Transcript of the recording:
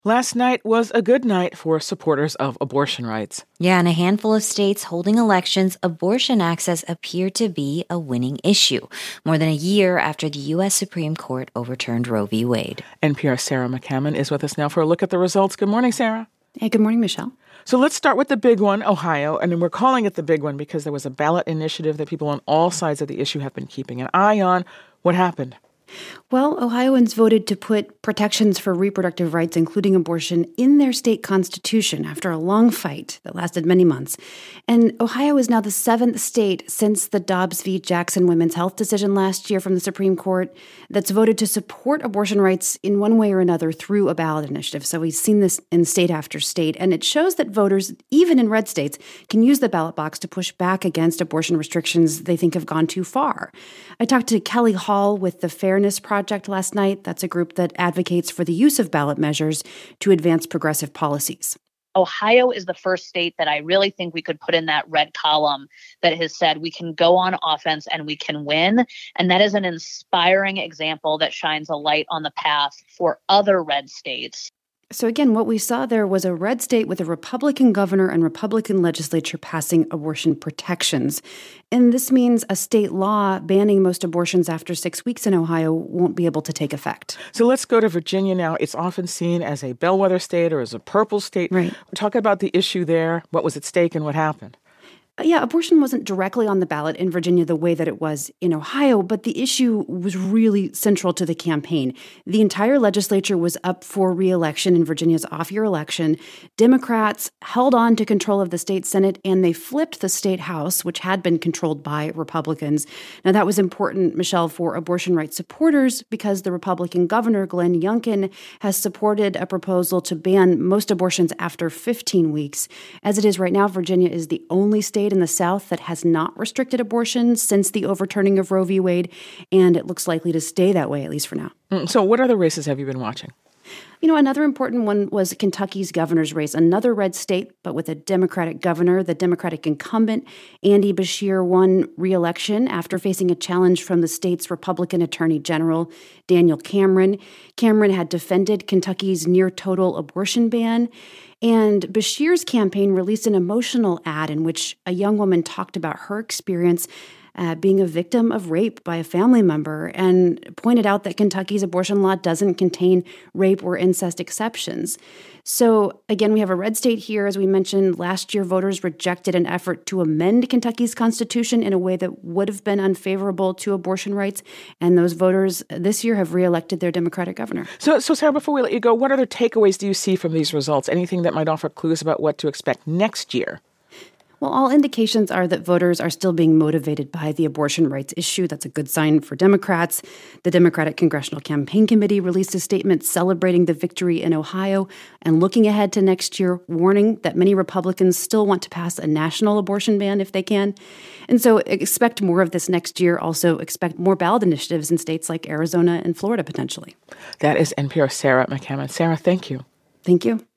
Last night was a good night for supporters of abortion rights. Yeah, in a handful of states holding elections, abortion access appeared to be a winning issue, more than a year after the U.S. Supreme Court overturned Roe v. Wade. NPR's Sarah McCammon is with us now for a look at the results. Good morning, Sarah. Hey, good morning, Michelle. So let's start with the big one, Ohio. And we're calling it the big one because there was a ballot initiative that people on all sides of the issue have been keeping an eye on. What happened? Well, Ohioans voted to put protections for reproductive rights, including abortion, in their state constitution after a long fight that lasted many months. And Ohio is now the seventh state since the Dobbs v. Jackson women's health decision last year from the Supreme Court that's voted to support abortion rights in one way or another through a ballot initiative. So we've seen this in state after state. And it shows that voters, even in red states, can use the ballot box to push back against abortion restrictions they think have gone too far. I talked to Kelly Hall with the Fairness Project last night. That's a group that advocates for the use of ballot measures to advance progressive policies. Ohio is the first state that I really think we could put in that red column that has said we can go on offense and we can win. And that is an inspiring example that shines a light on the path for other red states. So again, what we saw there was a red state with a Republican governor and Republican legislature passing abortion protections. And this means a state law banning most abortions after 6 weeks in Ohio won't be able to take effect. So let's go to Virginia now. It's often seen as a bellwether state or as a purple state. Right. Talk about the issue there. What was at stake and what happened? Yeah, abortion wasn't directly on the ballot in Virginia the way that it was in Ohio, but the issue was really central to the campaign. The entire legislature was up for re-election in Virginia's off-year election. Democrats held on to control of the state Senate, and they flipped the state House, which had been controlled by Republicans. Now, that was important, Michelle, for abortion rights supporters because the Republican governor, Glenn Youngkin, has supported a proposal to ban most abortions after 15 weeks. As it is right now, Virginia is the only state in the South that has not restricted abortion since the overturning of Roe v. Wade, and it looks likely to stay that way, at least for now. So what other races have you been watching? You know, another important one was Kentucky's governor's race, another red state, but with a Democratic governor. The Democratic incumbent, Andy Beshear, won re-election after facing a challenge from the state's Republican Attorney General, Daniel Cameron. Cameron had defended Kentucky's near-total abortion ban, and Beshear's campaign released an emotional ad in which a young woman talked about her experience being a victim of rape by a family member and pointed out that Kentucky's abortion law doesn't contain rape or incest exceptions. So again, we have a red state here. As we mentioned, last year, voters rejected an effort to amend Kentucky's constitution in a way that would have been unfavorable to abortion rights. And those voters this year have reelected their Democratic governor. So Sarah, before we let you go, what other takeaways do you see from these results? Anything that might offer clues about what to expect next year? Well, all indications are that voters are still being motivated by the abortion rights issue. That's a good sign for Democrats. The Democratic Congressional Campaign Committee released a statement celebrating the victory in Ohio and looking ahead to next year, warning that many Republicans still want to pass a national abortion ban if they can. And so expect more of this next year. Also expect more ballot initiatives in states like Arizona and Florida potentially. That is NPR's Sarah McCammon. Sarah, thank you. Thank you.